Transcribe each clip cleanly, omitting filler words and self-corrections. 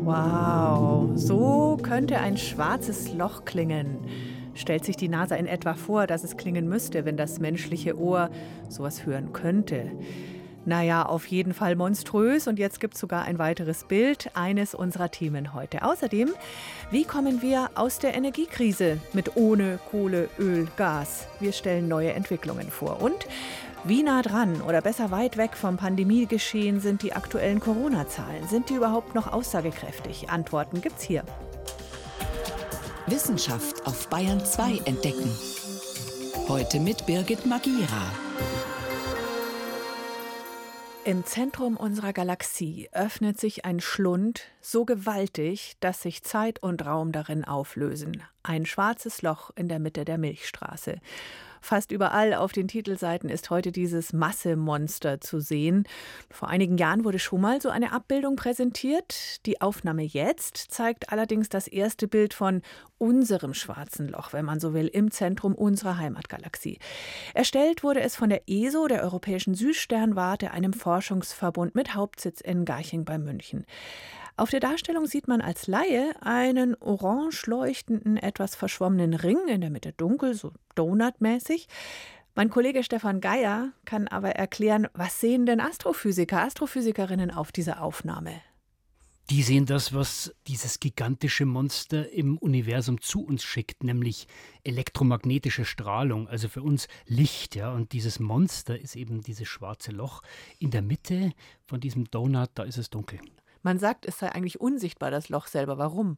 Wow, so könnte ein schwarzes Loch klingen. Stellt sich die NASA in etwa vor, dass es klingen müsste, wenn das menschliche Ohr sowas hören könnte. Naja, auf jeden Fall monströs. Und jetzt gibt es sogar ein weiteres Bild, eines unserer Themen heute. Außerdem, wie kommen wir aus der Energiekrise mit ohne Kohle, Öl, Gas? Wir stellen neue Entwicklungen vor. Und wie nah dran oder besser weit weg vom Pandemiegeschehen sind die aktuellen Corona-Zahlen? Sind die überhaupt noch aussagekräftig? Antworten gibt's hier. Wissenschaft auf Bayern 2 entdecken. Heute mit Birgit Magira. Im Zentrum unserer Galaxie öffnet sich ein Schlund so gewaltig, dass sich Zeit und Raum darin auflösen. Ein schwarzes Loch in der Mitte der Milchstraße. Fast überall auf den Titelseiten ist heute dieses Massemonster zu sehen. Vor einigen Jahren wurde schon mal so eine Abbildung präsentiert. Die Aufnahme jetzt zeigt allerdings das erste Bild von unserem schwarzen Loch, wenn man so will, im Zentrum unserer Heimatgalaxie. Erstellt wurde es von der ESO, der Europäischen Südsternwarte, einem Forschungsverbund mit Hauptsitz in Garching bei München. Auf der Darstellung sieht man als Laie einen orange leuchtenden, etwas verschwommenen Ring, in der Mitte dunkel, so donutmäßig. Mein Kollege Stefan Geier kann aber erklären, was sehen denn Astrophysiker, Astrophysikerinnen auf dieser Aufnahme? Die sehen das, was dieses gigantische Monster im Universum zu uns schickt, nämlich elektromagnetische Strahlung, also für uns Licht. Ja? Und dieses Monster ist eben dieses schwarze Loch. In der Mitte von diesem Donut, da ist es dunkel. Man sagt, es sei eigentlich unsichtbar, das Loch selber. Warum?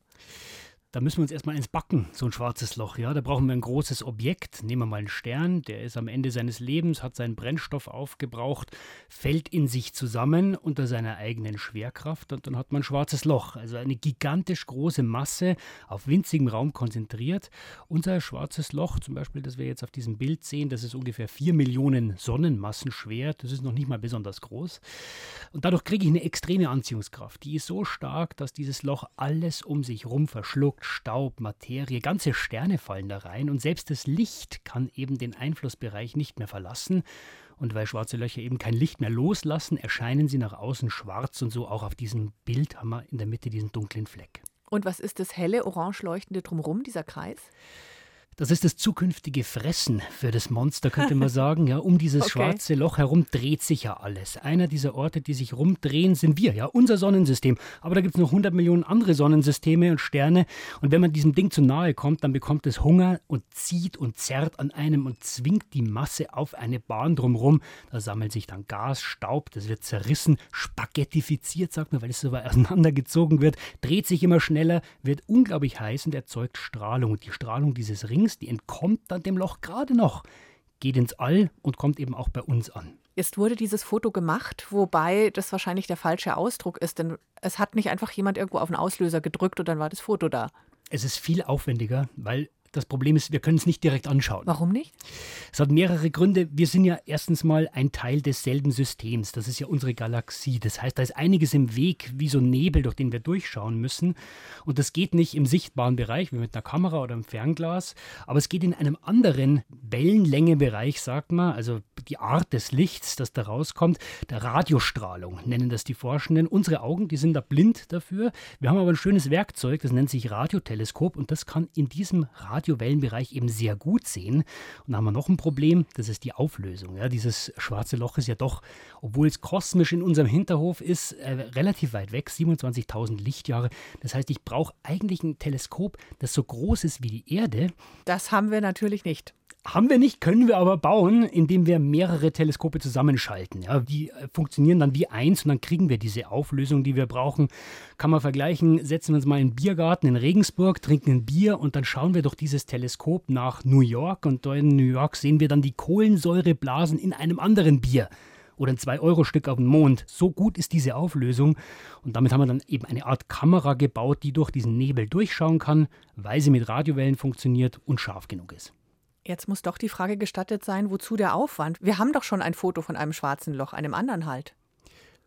Da müssen wir uns erstmal ins Backen, so ein schwarzes Loch. Ja? Da brauchen wir ein großes Objekt. Nehmen wir mal einen Stern, der ist am Ende seines Lebens, hat seinen Brennstoff aufgebraucht, fällt in sich zusammen unter seiner eigenen Schwerkraft und dann hat man ein schwarzes Loch. Also eine gigantisch große Masse auf winzigem Raum konzentriert. Unser schwarzes Loch, zum Beispiel, das wir jetzt auf diesem Bild sehen, das ist ungefähr 4 Millionen Sonnenmassen schwer. Das ist noch nicht mal besonders groß. Und dadurch kriege ich eine extreme Anziehungskraft. Die ist so stark, dass dieses Loch alles um sich rum verschluckt. Staub, Materie, ganze Sterne fallen da rein und selbst das Licht kann eben den Einflussbereich nicht mehr verlassen. Und weil schwarze Löcher eben kein Licht mehr loslassen, erscheinen sie nach außen schwarz und so auch auf diesem Bild haben wir in der Mitte diesen dunklen Fleck. Und was ist das helle, orange leuchtende drumherum, dieser Kreis? Das ist das zukünftige Fressen für das Monster, könnte man sagen. Ja, um dieses schwarze Loch herum dreht sich ja alles. Einer dieser Orte, die sich rumdrehen, sind wir, ja, unser Sonnensystem. Aber da gibt es noch 100 Millionen andere Sonnensysteme und Sterne. Und wenn man diesem Ding zu nahe kommt, dann bekommt es Hunger und zieht und zerrt an einem und zwingt die Masse auf eine Bahn drumherum. Da sammelt sich dann Gas, Staub, das wird zerrissen, spaghettifiziert, sagt man, weil es so weit auseinandergezogen wird, dreht sich immer schneller, wird unglaublich heiß und erzeugt Strahlung. Und die Strahlung dieses Rings, die entkommt dann dem Loch gerade noch, geht ins All und kommt eben auch bei uns an. Jetzt wurde dieses Foto gemacht, wobei das wahrscheinlich der falsche Ausdruck ist, denn es hat nicht einfach jemand irgendwo auf den Auslöser gedrückt und dann war das Foto da. Es ist viel aufwendiger, weil das Problem ist, wir können es nicht direkt anschauen. Warum nicht? Es hat mehrere Gründe. Wir sind ja erstens mal ein Teil desselben Systems. Das ist ja unsere Galaxie. Das heißt, da ist einiges im Weg, wie so ein Nebel, durch den wir durchschauen müssen. Und das geht nicht im sichtbaren Bereich, wie mit einer Kamera oder einem Fernglas. Aber es geht in einem anderen Wellenlängebereich, sagt man. Also die Art des Lichts, das da rauskommt. Der Radiostrahlung nennen das die Forschenden. Unsere Augen, die sind da blind dafür. Wir haben aber ein schönes Werkzeug, das nennt sich Radioteleskop. Und das kann in diesem Radiowellenbereich eben sehr gut sehen. Und dann haben wir noch ein Problem, das ist die Auflösung. Ja, dieses schwarze Loch ist ja doch, obwohl es kosmisch in unserem Hinterhof ist, relativ weit weg, 27.000 Lichtjahre. Das heißt, ich brauche eigentlich ein Teleskop, das so groß ist wie die Erde. Das haben wir natürlich nicht. Haben wir nicht, können wir aber bauen, indem wir mehrere Teleskope zusammenschalten. Ja, die funktionieren dann wie eins und dann kriegen wir diese Auflösung, die wir brauchen. Kann man vergleichen, setzen wir uns mal in einen Biergarten in Regensburg, trinken ein Bier und dann schauen wir durch dieses Teleskop nach New York und da in New York sehen wir dann die Kohlensäureblasen in einem anderen Bier. Oder ein 2-Euro-Stück auf dem Mond. So gut ist diese Auflösung. Und damit haben wir dann eben eine Art Kamera gebaut, die durch diesen Nebel durchschauen kann, weil sie mit Radiowellen funktioniert und scharf genug ist. Jetzt muss doch die Frage gestattet sein, wozu der Aufwand? Wir haben doch schon ein Foto von einem schwarzen Loch, einem anderen halt.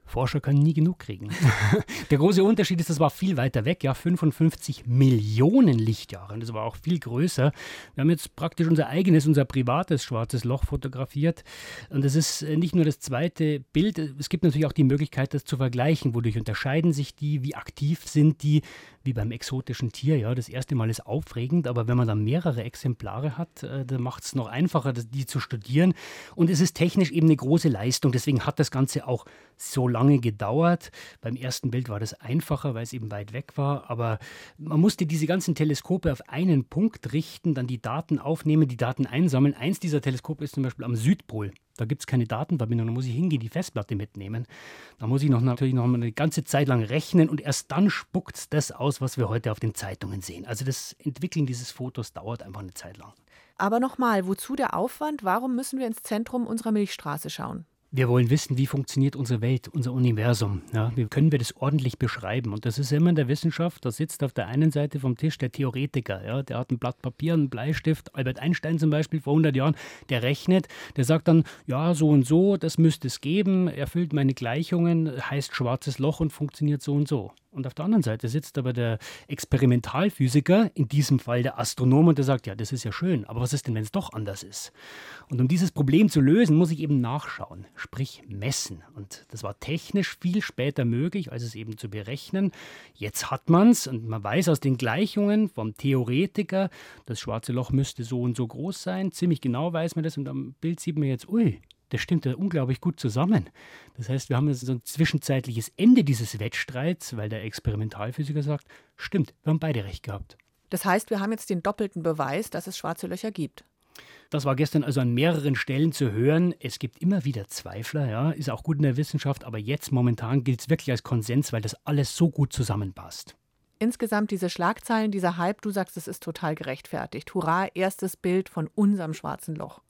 Forscher können nie genug kriegen. Der große Unterschied ist, das war viel weiter weg, ja, 55 Millionen Lichtjahre. Das war auch viel größer. Wir haben jetzt praktisch unser privates schwarzes Loch fotografiert. Und das ist nicht nur das zweite Bild. Es gibt natürlich auch die Möglichkeit, das zu vergleichen. Wodurch unterscheiden sich die? Wie aktiv sind die? Wie beim exotischen Tier. Ja, das erste Mal ist aufregend, aber wenn man dann mehrere Exemplare hat, dann macht es noch einfacher, die zu studieren. Und es ist technisch eben eine große Leistung. Deswegen hat das Ganze auch so lange gedauert. Beim ersten Bild war das einfacher, weil es eben weit weg war. Aber man musste diese ganzen Teleskope auf einen Punkt richten, dann die Daten aufnehmen, die Daten einsammeln. Eins dieser Teleskope ist zum Beispiel am Südpol. Da gibt es keine Datenverbindung, da muss ich hingehen, die Festplatte mitnehmen. Da muss ich natürlich noch eine ganze Zeit lang rechnen und erst dann spuckt es das aus, was wir heute auf den Zeitungen sehen. Also das Entwickeln dieses Fotos dauert einfach eine Zeit lang. Aber nochmal, wozu der Aufwand? Warum müssen wir ins Zentrum unserer Milchstraße schauen? Wir wollen wissen, wie funktioniert unsere Welt, unser Universum. Ja, wie können wir das ordentlich beschreiben? Und das ist immer in der Wissenschaft, da sitzt auf der einen Seite vom Tisch der Theoretiker. Ja, der hat ein Blatt Papier, einen Bleistift. Albert Einstein zum Beispiel vor 100 Jahren, der rechnet, der sagt dann, ja, so und so, das müsste es geben, erfüllt meine Gleichungen, heißt schwarzes Loch und funktioniert so und so. Und auf der anderen Seite sitzt aber der Experimentalphysiker, in diesem Fall der Astronom, und der sagt, ja, das ist ja schön, aber was ist denn, wenn es doch anders ist? Und um dieses Problem zu lösen, muss ich eben nachschauen, sprich messen. Und das war technisch viel später möglich, als es eben zu berechnen. Jetzt hat man es und man weiß aus den Gleichungen vom Theoretiker, das schwarze Loch müsste so und so groß sein. Ziemlich genau weiß man das und am Bild sieht man jetzt, ui, das stimmt ja unglaublich gut zusammen. Das heißt, wir haben jetzt so ein zwischenzeitliches Ende dieses Wettstreits, weil der Experimentalphysiker sagt, stimmt, wir haben beide recht gehabt. Das heißt, wir haben jetzt den doppelten Beweis, dass es schwarze Löcher gibt. Das war gestern also an mehreren Stellen zu hören. Es gibt immer wieder Zweifler, ja, ist auch gut in der Wissenschaft, aber jetzt momentan gilt es wirklich als Konsens, weil das alles so gut zusammenpasst. Insgesamt diese Schlagzeilen, dieser Hype, du sagst, es ist total gerechtfertigt. Hurra, erstes Bild von unserem schwarzen Loch.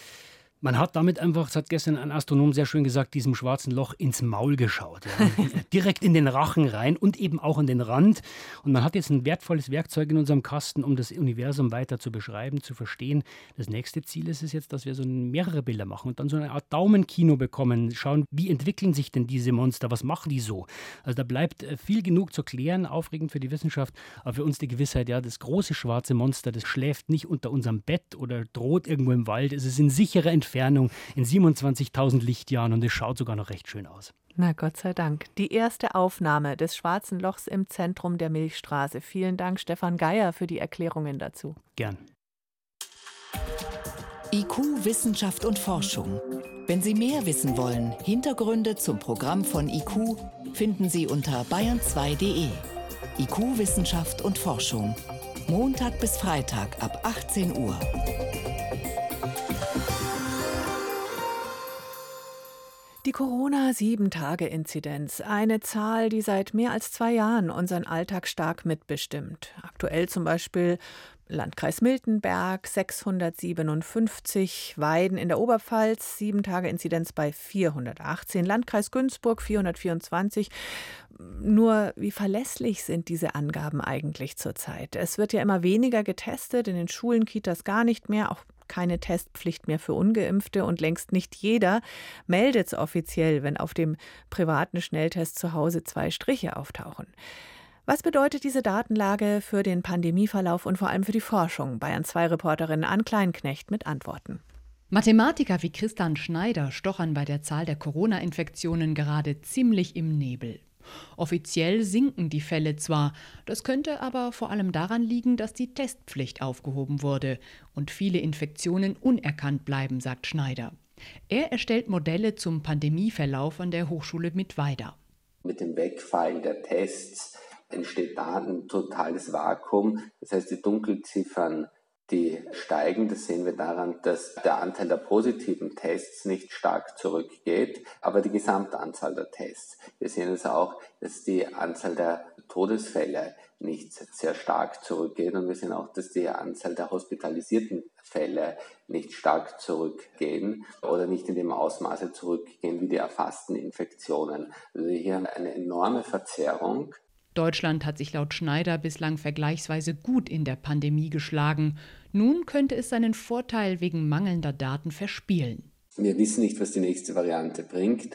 Man hat damit einfach, das hat gestern ein Astronom sehr schön gesagt, diesem schwarzen Loch ins Maul geschaut. Ja. Direkt in den Rachen rein und eben auch an den Rand. Und man hat jetzt ein wertvolles Werkzeug in unserem Kasten, um das Universum weiter zu beschreiben, zu verstehen. Das nächste Ziel ist es jetzt, dass wir so mehrere Bilder machen und dann so eine Art Daumenkino bekommen. Schauen, wie entwickeln sich denn diese Monster, was machen die so? Also da bleibt viel genug zu klären, aufregend für die Wissenschaft, aber für uns die Gewissheit, ja, das große schwarze Monster, das schläft nicht unter unserem Bett oder droht irgendwo im Wald. Es ist in sicherer Entfernung in 27.000 Lichtjahren und es schaut sogar noch recht schön aus. Na Gott sei Dank. Die erste Aufnahme des schwarzen Lochs im Zentrum der Milchstraße. Vielen Dank, Stefan Geier, für die Erklärungen dazu. Gern. IQ, Wissenschaft und Forschung. Wenn Sie mehr wissen wollen, Hintergründe zum Programm von IQ finden Sie unter bayern2.de. IQ, Wissenschaft und Forschung. Montag bis Freitag ab 18 Uhr. Die Corona-7-Tage-Inzidenz, eine Zahl, die seit mehr als 2 Jahren unseren Alltag stark mitbestimmt. Aktuell zum Beispiel Landkreis Miltenberg 657, Weiden in der Oberpfalz 7-Tage-Inzidenz bei 418, Landkreis Günzburg 424. Nur wie verlässlich sind diese Angaben eigentlich zurzeit? Es wird ja immer weniger getestet, in den Schulen, Kitas gar nicht mehr, auch keine Testpflicht mehr für Ungeimpfte und längst nicht jeder meldet es offiziell, wenn auf dem privaten Schnelltest zu Hause 2 Striche auftauchen. Was bedeutet diese Datenlage für den Pandemieverlauf und vor allem für die Forschung? Bayern2-Reporterin Ann Kleinknecht mit Antworten. Mathematiker wie Christian Schneider stochern bei der Zahl der Corona-Infektionen gerade ziemlich im Nebel. Offiziell sinken die Fälle zwar, das könnte aber vor allem daran liegen, dass die Testpflicht aufgehoben wurde und viele Infektionen unerkannt bleiben, sagt Schneider. Er erstellt Modelle zum Pandemieverlauf an der Hochschule Mittweida. Mit dem Wegfallen der Tests entsteht da ein totales Vakuum. Das heißt, die Dunkelziffern, die steigen. Das sehen wir daran, dass der Anteil der positiven Tests nicht stark zurückgeht, aber die Gesamtanzahl der Tests. Wir sehen es auch, dass die Anzahl der Todesfälle nicht sehr stark zurückgeht und wir sehen auch, dass die Anzahl der hospitalisierten Fälle nicht stark zurückgehen oder nicht in dem Ausmaße zurückgehen wie die erfassten Infektionen. Also hier eine enorme Verzerrung. Deutschland hat sich laut Schneider bislang vergleichsweise gut in der Pandemie geschlagen. Nun könnte es seinen Vorteil wegen mangelnder Daten verspielen. Wir wissen nicht, was die nächste Variante bringt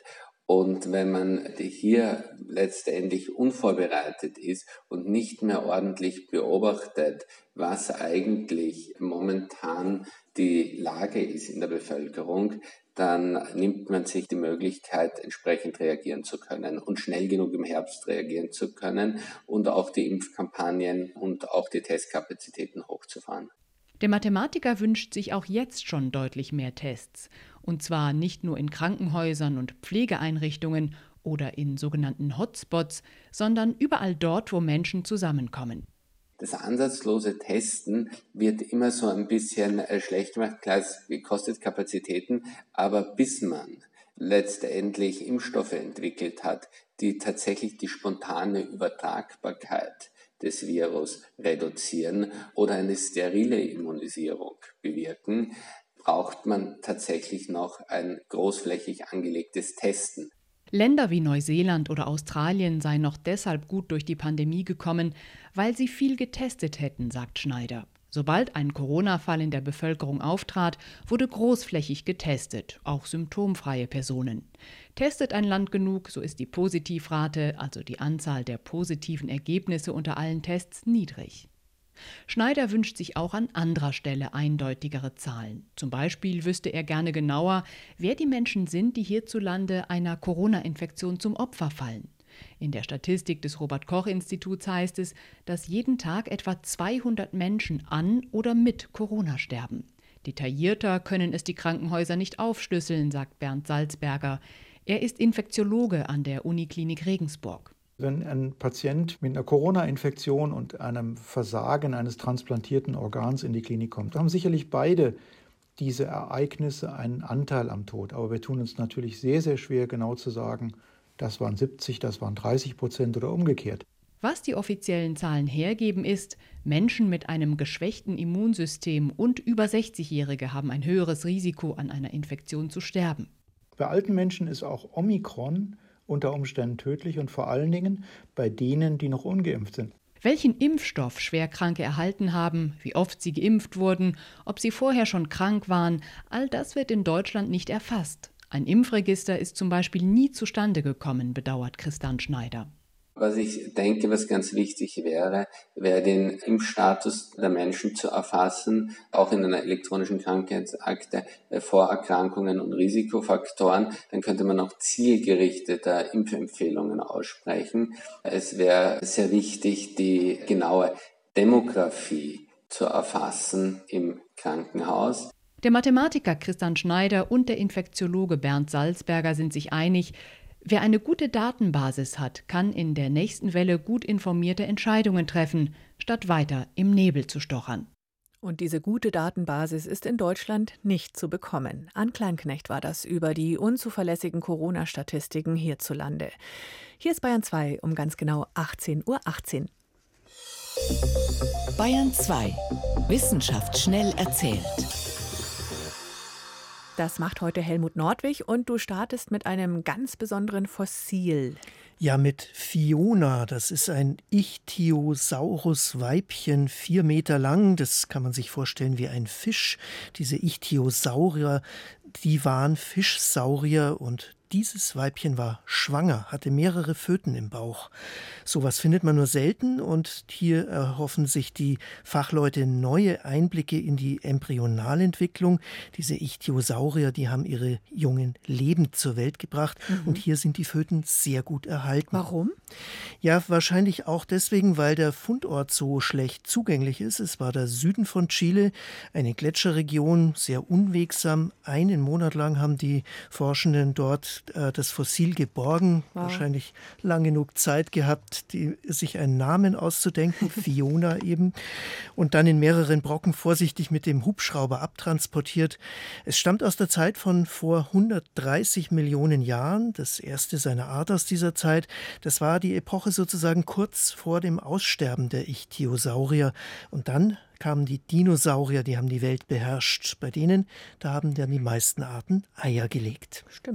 Und wenn man hier letztendlich unvorbereitet ist und nicht mehr ordentlich beobachtet, was eigentlich momentan die Lage ist in der Bevölkerung, dann nimmt man sich die Möglichkeit, entsprechend reagieren zu können und schnell genug im Herbst reagieren zu können und auch die Impfkampagnen und auch die Testkapazitäten hochzufahren. Der Mathematiker wünscht sich auch jetzt schon deutlich mehr Tests. Und zwar nicht nur in Krankenhäusern und Pflegeeinrichtungen oder in sogenannten Hotspots, sondern überall dort, wo Menschen zusammenkommen. Das ansatzlose Testen wird immer so ein bisschen schlecht gemacht. Klar, es kostet Kapazitäten, aber bis man letztendlich Impfstoffe entwickelt hat, die tatsächlich die spontane Übertragbarkeit des Virus reduzieren oder eine sterile Immunisierung bewirken, braucht man tatsächlich noch ein großflächig angelegtes Testen. Länder wie Neuseeland oder Australien seien noch deshalb gut durch die Pandemie gekommen, weil sie viel getestet hätten, sagt Schneider. Sobald ein Corona-Fall in der Bevölkerung auftrat, wurde großflächig getestet, auch symptomfreie Personen. Testet ein Land genug, so ist die Positivrate, also die Anzahl der positiven Ergebnisse unter allen Tests, niedrig. Schneider wünscht sich auch an anderer Stelle eindeutigere Zahlen. Zum Beispiel wüsste er gerne genauer, wer die Menschen sind, die hierzulande einer Corona-Infektion zum Opfer fallen. In der Statistik des Robert-Koch-Instituts heißt es, dass jeden Tag etwa 200 Menschen an oder mit Corona sterben. Detaillierter können es die Krankenhäuser nicht aufschlüsseln, sagt Bernd Salzberger. Er ist Infektiologe an der Uniklinik Regensburg. Wenn ein Patient mit einer Corona-Infektion und einem Versagen eines transplantierten Organs in die Klinik kommt, haben sicherlich beide diese Ereignisse einen Anteil am Tod. Aber wir tun uns natürlich sehr, sehr schwer, genau zu sagen, das waren 70, das waren 30% oder umgekehrt. Was die offiziellen Zahlen hergeben, ist, Menschen mit einem geschwächten Immunsystem und über 60-Jährige haben ein höheres Risiko, an einer Infektion zu sterben. Bei alten Menschen ist auch Omikron unter Umständen tödlich und vor allen Dingen bei denen, die noch ungeimpft sind. Welchen Impfstoff Schwerkranke erhalten haben, wie oft sie geimpft wurden, ob sie vorher schon krank waren, all das wird in Deutschland nicht erfasst. Ein Impfregister ist zum Beispiel nie zustande gekommen, bedauert Christian Schneider. Was ich denke, was ganz wichtig wäre, den Impfstatus der Menschen zu erfassen, auch in einer elektronischen Krankheitsakte, Vorerkrankungen und Risikofaktoren. Dann könnte man auch zielgerichteter Impfempfehlungen aussprechen. Es wäre sehr wichtig, die genaue Demografie zu erfassen im Krankenhaus. Der Mathematiker Christian Schneider und der Infektiologe Bernd Salzberger sind sich einig, wer eine gute Datenbasis hat, kann in der nächsten Welle gut informierte Entscheidungen treffen, statt weiter im Nebel zu stochern. Und diese gute Datenbasis ist in Deutschland nicht zu bekommen. Ann Kleinknecht war das über die unzuverlässigen Corona-Statistiken hierzulande. Hier ist Bayern 2 um ganz genau 18:18 Uhr. Bayern 2. Wissenschaft schnell erzählt. Das macht heute Helmut Nordwig und du startest mit einem ganz besonderen Fossil. Ja, mit Fiona. Das ist ein Ichthyosaurus-Weibchen, 4 Meter lang. Das kann man sich vorstellen wie ein Fisch. Diese Ichthyosaurier, die waren Fischsaurier und dieses Weibchen war schwanger, hatte mehrere Föten im Bauch. Sowas findet man nur selten und hier erhoffen sich die Fachleute neue Einblicke in die Embryonalentwicklung. Diese Ichthyosaurier, die haben ihre Jungen lebend zur Welt gebracht und hier sind die Föten sehr gut erhalten. Warum? Ja, wahrscheinlich auch deswegen, weil der Fundort so schlecht zugänglich ist. Es war der Süden von Chile, eine Gletscherregion, sehr unwegsam. Einen Monat lang haben die Forschenden dort das Fossil geborgen, wahrscheinlich lang genug Zeit gehabt, sich einen Namen auszudenken, Fiona eben, und dann in mehreren Brocken vorsichtig mit dem Hubschrauber abtransportiert. Es stammt aus der Zeit von vor 130 Millionen Jahren, das erste seiner Art aus dieser Zeit. Das war die Epoche sozusagen kurz vor dem Aussterben der Ichthyosaurier. Und dann kamen die Dinosaurier, die haben die Welt beherrscht. Bei denen, da haben dann die meisten Arten Eier gelegt. Stimmt.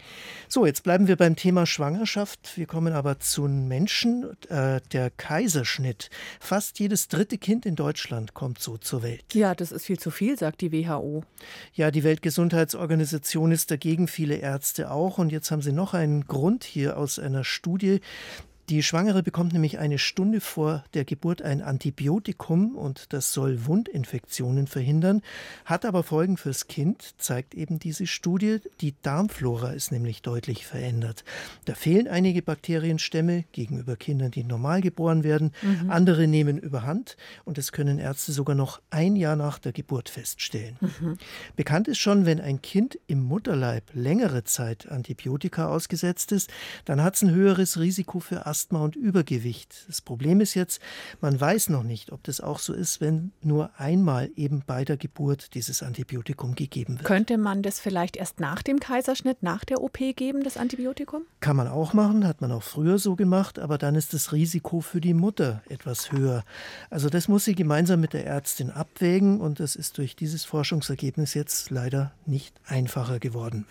So, jetzt bleiben wir beim Thema Schwangerschaft. Wir kommen aber zu Menschen. Der Kaiserschnitt. Fast jedes 3. Kind in Deutschland kommt so zur Welt. Ja, das ist viel zu viel, sagt die WHO. Ja, die Weltgesundheitsorganisation ist dagegen, viele Ärzte auch. Und jetzt haben sie noch einen Grund hier aus einer Studie. Die Schwangere bekommt nämlich eine Stunde vor der Geburt ein Antibiotikum und das soll Wundinfektionen verhindern, hat aber Folgen fürs Kind, zeigt eben diese Studie. Die Darmflora ist nämlich deutlich verändert. Da fehlen einige Bakterienstämme gegenüber Kindern, die normal geboren werden. Andere nehmen überhand und das können Ärzte sogar noch ein Jahr nach der Geburt feststellen. Bekannt ist schon, wenn ein Kind im Mutterleib längere Zeit Antibiotika ausgesetzt ist, dann hat es ein höheres Risiko für Asthma und Übergewicht. Das Problem ist jetzt, man weiß noch nicht, ob das auch so ist, wenn nur einmal eben bei der Geburt dieses Antibiotikum gegeben wird. Könnte man das vielleicht erst nach dem Kaiserschnitt, nach der OP geben, das Antibiotikum? Kann man auch machen, hat man auch früher so gemacht, aber dann ist das Risiko für die Mutter etwas höher. Also das muss sie gemeinsam mit der Ärztin abwägen und das ist durch dieses Forschungsergebnis jetzt leider nicht einfacher geworden.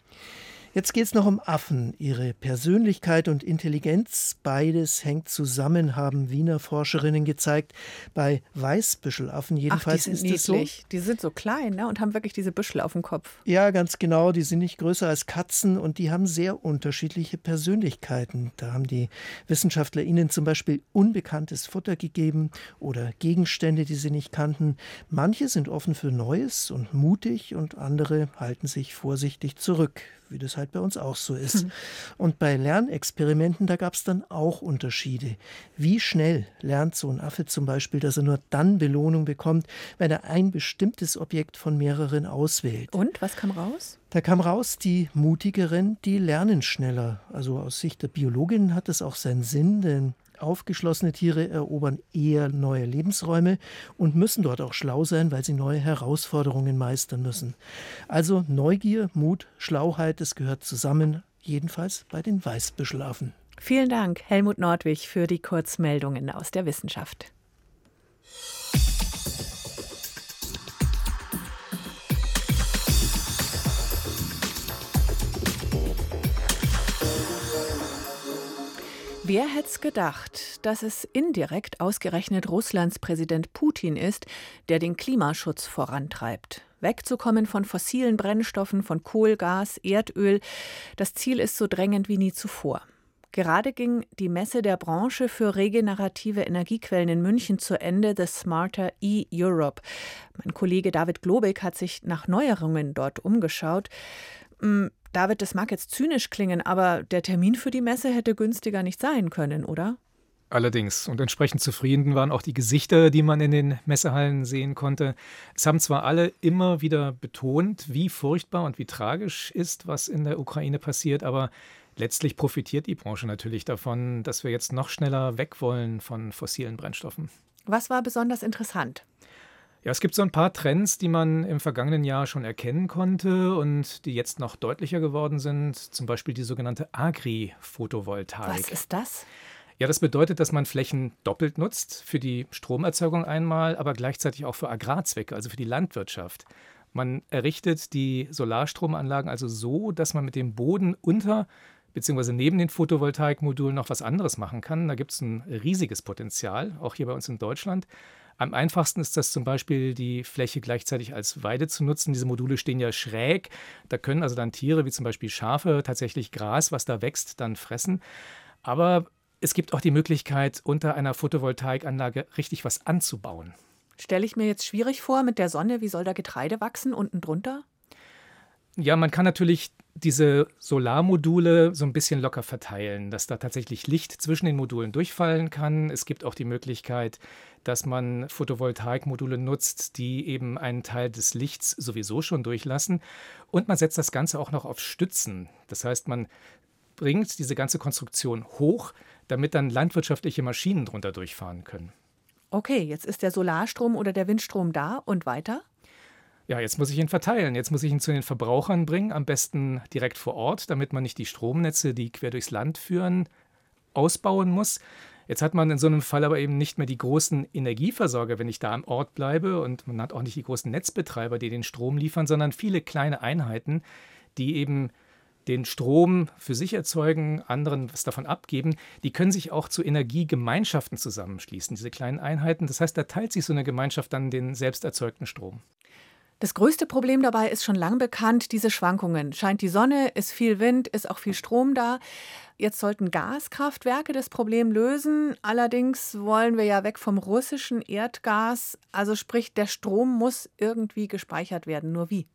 Jetzt geht es noch um Affen. Ihre Persönlichkeit und Intelligenz, beides hängt zusammen, haben Wiener Forscherinnen gezeigt. Bei Weißbüschelaffen jedenfalls ist es so. Die sind so klein, ne, und haben wirklich diese Büschel auf dem Kopf. Ja, ganz genau. Die sind nicht größer als Katzen und die haben sehr unterschiedliche Persönlichkeiten. Da haben die Wissenschaftler ihnen zum Beispiel unbekanntes Futter gegeben oder Gegenstände, die sie nicht kannten. Manche sind offen für Neues und mutig und andere halten sich vorsichtig zurück, wie das halt bei uns auch so ist. Und bei Lernexperimenten, da gab es dann auch Unterschiede. Wie schnell lernt so ein Affe zum Beispiel, dass er nur dann Belohnung bekommt, wenn er ein bestimmtes Objekt von mehreren auswählt? Und, was kam raus? Da kam raus, die Mutigeren, die lernen schneller. Also aus Sicht der Biologin hat das auch seinen Sinn, denn aufgeschlossene Tiere erobern eher neue Lebensräume und müssen dort auch schlau sein, weil sie neue Herausforderungen meistern müssen. Also Neugier, Mut, Schlauheit, das gehört zusammen, jedenfalls bei den Weißbüschelaffen. Vielen Dank, Helmut Nordwig, für die Kurzmeldungen aus der Wissenschaft. Wer hätte es gedacht, dass es indirekt ausgerechnet Russlands Präsident Putin ist, der den Klimaschutz vorantreibt? Wegzukommen von fossilen Brennstoffen, von Kohl, Gas, Erdöl. Das Ziel ist so drängend wie nie zuvor. Gerade ging die Messe der Branche für regenerative Energiequellen in München zu Ende, The Smarter E-Europe. Mein Kollege David Globig hat sich nach Neuerungen dort umgeschaut. David, das mag jetzt zynisch klingen, aber der Termin für die Messe hätte günstiger nicht sein können, oder? Allerdings. Und entsprechend zufrieden waren auch die Gesichter, die man in den Messehallen sehen konnte. Es haben zwar alle immer wieder betont, wie furchtbar und wie tragisch ist, was in der Ukraine passiert, aber letztlich profitiert die Branche natürlich davon, dass wir jetzt noch schneller weg wollen von fossilen Brennstoffen. Was war besonders interessant? Ja, es gibt so ein paar Trends, die man im vergangenen Jahr schon erkennen konnte und die jetzt noch deutlicher geworden sind. Zum Beispiel die sogenannte Agri-Photovoltaik. Was ist das? Ja, das bedeutet, dass man Flächen doppelt nutzt, für die Stromerzeugung einmal, aber gleichzeitig auch für Agrarzwecke, also für die Landwirtschaft. Man errichtet die Solarstromanlagen also so, dass man mit dem Boden unter bzw. neben den Photovoltaikmodulen noch was anderes machen kann. Da gibt es ein riesiges Potenzial, auch hier bei uns in Deutschland. Am einfachsten ist das zum Beispiel, die Fläche gleichzeitig als Weide zu nutzen. Diese Module stehen ja schräg. Da können also dann Tiere wie zum Beispiel Schafe tatsächlich Gras, was da wächst, dann fressen. Aber es gibt auch die Möglichkeit, unter einer Photovoltaikanlage richtig was anzubauen. Stelle ich mir jetzt schwierig vor mit der Sonne. Wie soll da Getreide wachsen unten drunter? Ja, man kann natürlich diese Solarmodule so ein bisschen locker verteilen, dass da tatsächlich Licht zwischen den Modulen durchfallen kann. Es gibt auch die Möglichkeit, dass man Photovoltaikmodule nutzt, die eben einen Teil des Lichts sowieso schon durchlassen. Und man setzt das Ganze auch noch auf Stützen. Das heißt, man bringt diese ganze Konstruktion hoch, damit dann landwirtschaftliche Maschinen drunter durchfahren können. Okay, jetzt ist der Solarstrom oder der Windstrom da und weiter? Ja, jetzt muss ich ihn verteilen. Jetzt muss ich ihn zu den Verbrauchern bringen, am besten direkt vor Ort, damit man nicht die Stromnetze, die quer durchs Land führen, ausbauen muss. Jetzt hat man in so einem Fall aber eben nicht mehr die großen Energieversorger, wenn ich da am Ort bleibe, und man hat auch nicht die großen Netzbetreiber, die den Strom liefern, sondern viele kleine Einheiten, die eben den Strom für sich erzeugen, anderen was davon abgeben, die können sich auch zu Energiegemeinschaften zusammenschließen, diese kleinen Einheiten. Das heißt, da teilt sich so eine Gemeinschaft dann den selbst erzeugten Strom. Das größte Problem dabei ist schon lang bekannt, diese Schwankungen. Scheint die Sonne, ist viel Wind, ist auch viel Strom da. Jetzt sollten Gaskraftwerke das Problem lösen. Allerdings wollen wir ja weg vom russischen Erdgas. Also sprich, der Strom muss irgendwie gespeichert werden. Nur wie?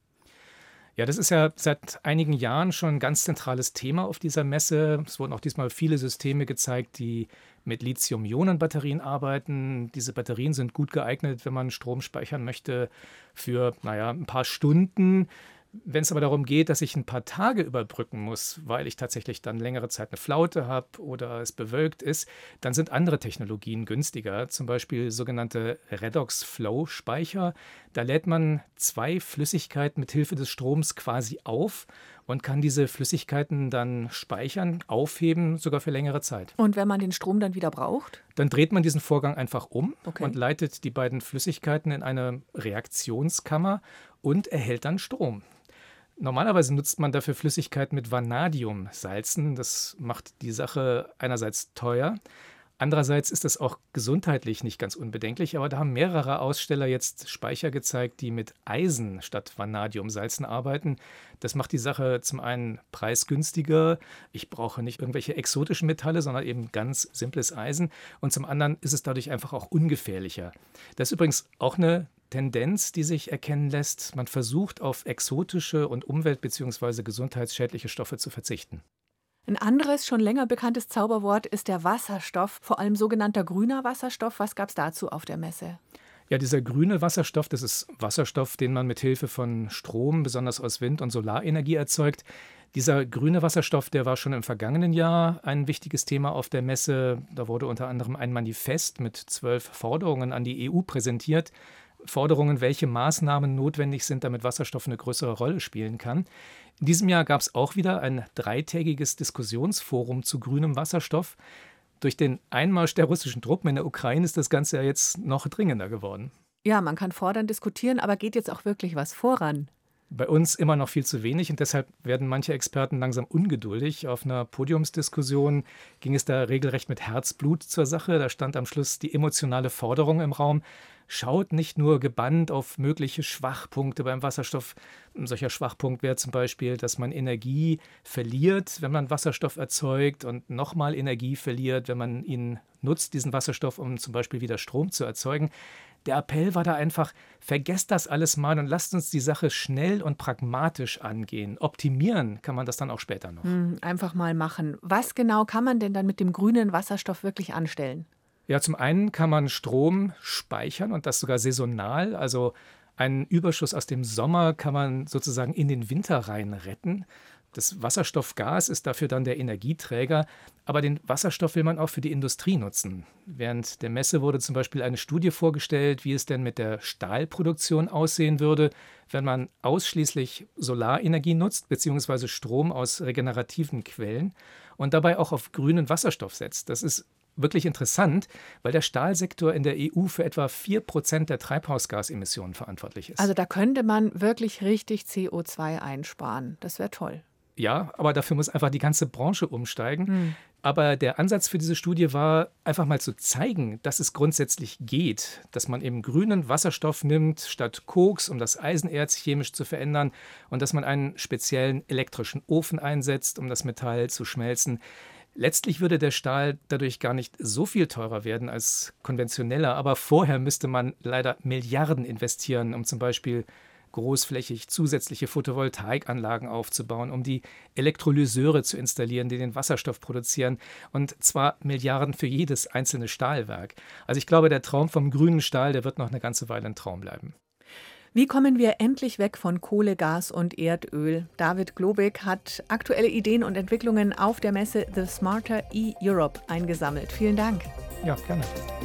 Ja, das ist ja seit einigen Jahren schon ein ganz zentrales Thema auf dieser Messe. Es wurden auch diesmal viele Systeme gezeigt, die mit Lithium-Ionen-Batterien arbeiten. Diese Batterien sind gut geeignet, wenn man Strom speichern möchte für, ein paar Stunden. Wenn es aber darum geht, dass ich ein paar Tage überbrücken muss, weil ich tatsächlich dann längere Zeit eine Flaute habe oder es bewölkt ist, dann sind andere Technologien günstiger, zum Beispiel sogenannte Redox-Flow-Speicher. Da lädt man 2 Flüssigkeiten mit Hilfe des Stroms quasi auf und kann diese Flüssigkeiten dann speichern, aufheben, sogar für längere Zeit. Und wenn man den Strom dann wieder braucht? Dann dreht man diesen Vorgang einfach um Okay. und leitet die beiden Flüssigkeiten in eine Reaktionskammer und erhält dann Strom. Normalerweise nutzt man dafür Flüssigkeit mit Vanadiumsalzen. Das macht die Sache einerseits teuer. Andererseits ist das auch gesundheitlich nicht ganz unbedenklich, aber da haben mehrere Aussteller jetzt Speicher gezeigt, die mit Eisen statt Vanadiumsalzen arbeiten. Das macht die Sache zum einen preisgünstiger. Ich brauche nicht irgendwelche exotischen Metalle, sondern eben ganz simples Eisen. Und zum anderen ist es dadurch einfach auch ungefährlicher. Das ist übrigens auch eine Tendenz, die sich erkennen lässt. Man versucht, auf exotische und umwelt- bzw. gesundheitsschädliche Stoffe zu verzichten. Ein anderes, schon länger bekanntes Zauberwort ist der Wasserstoff, vor allem sogenannter grüner Wasserstoff. Was gab es dazu auf der Messe? Ja, dieser grüne Wasserstoff, das ist Wasserstoff, den man mit Hilfe von Strom, besonders aus Wind- und Solarenergie erzeugt. Dieser grüne Wasserstoff, der war schon im vergangenen Jahr ein wichtiges Thema auf der Messe. Da wurde unter anderem ein Manifest mit 12 Forderungen an die EU präsentiert. Forderungen, welche Maßnahmen notwendig sind, damit Wasserstoff eine größere Rolle spielen kann. In diesem Jahr gab es auch wieder ein 3-tägiges Diskussionsforum zu grünem Wasserstoff. Durch den Einmarsch der russischen Truppen in der Ukraine ist das Ganze ja jetzt noch dringender geworden. Ja, man kann fordern, diskutieren, aber geht jetzt auch wirklich was voran? Bei uns immer noch viel zu wenig und deshalb werden manche Experten langsam ungeduldig. Auf einer Podiumsdiskussion ging es da regelrecht mit Herzblut zur Sache. Da stand am Schluss die emotionale Forderung im Raum: Schaut nicht nur gebannt auf mögliche Schwachpunkte beim Wasserstoff. Ein solcher Schwachpunkt wäre zum Beispiel, dass man Energie verliert, wenn man Wasserstoff erzeugt, und nochmal Energie verliert, wenn man ihn nutzt, diesen Wasserstoff, um zum Beispiel wieder Strom zu erzeugen. Der Appell war da einfach: Vergesst das alles mal und lasst uns die Sache schnell und pragmatisch angehen. Optimieren kann man das dann auch später noch. Einfach mal machen. Was genau kann man denn dann mit dem grünen Wasserstoff wirklich anstellen? Ja, zum einen kann man Strom speichern und das sogar saisonal. Also einen Überschuss aus dem Sommer kann man sozusagen in den Winter rein retten. Das Wasserstoffgas ist dafür dann der Energieträger, aber den Wasserstoff will man auch für die Industrie nutzen. Während der Messe wurde zum Beispiel eine Studie vorgestellt, wie es denn mit der Stahlproduktion aussehen würde, wenn man ausschließlich Solarenergie nutzt, beziehungsweise Strom aus regenerativen Quellen und dabei auch auf grünen Wasserstoff setzt. Das ist wirklich interessant, weil der Stahlsektor in der EU für etwa 4% der Treibhausgasemissionen verantwortlich ist. Also da könnte man wirklich richtig CO2 einsparen. Das wäre toll. Ja, aber dafür muss einfach die ganze Branche umsteigen. Aber der Ansatz für diese Studie war, einfach mal zu zeigen, dass es grundsätzlich geht, dass man eben grünen Wasserstoff nimmt statt Koks, um das Eisenerz chemisch zu verändern, und dass man einen speziellen elektrischen Ofen einsetzt, um das Metall zu schmelzen. Letztlich würde der Stahl dadurch gar nicht so viel teurer werden als konventioneller, aber vorher müsste man leider Milliarden investieren, um zum Beispiel großflächig zusätzliche Photovoltaikanlagen aufzubauen, um die Elektrolyseure zu installieren, die den Wasserstoff produzieren, und zwar Milliarden für jedes einzelne Stahlwerk. Also ich glaube, der Traum vom grünen Stahl, der wird noch eine ganze Weile ein Traum bleiben. Wie kommen wir endlich weg von Kohle, Gas und Erdöl? David Globig hat aktuelle Ideen und Entwicklungen auf der Messe The Smarter E-Europe eingesammelt. Vielen Dank. Ja, gerne.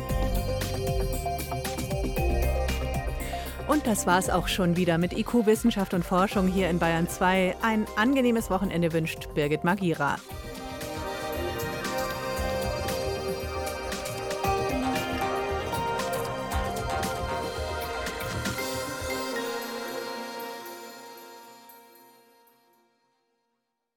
Und das war's auch schon wieder mit IQ Wissenschaft und Forschung hier in Bayern 2. Ein angenehmes Wochenende wünscht Birgit Magira.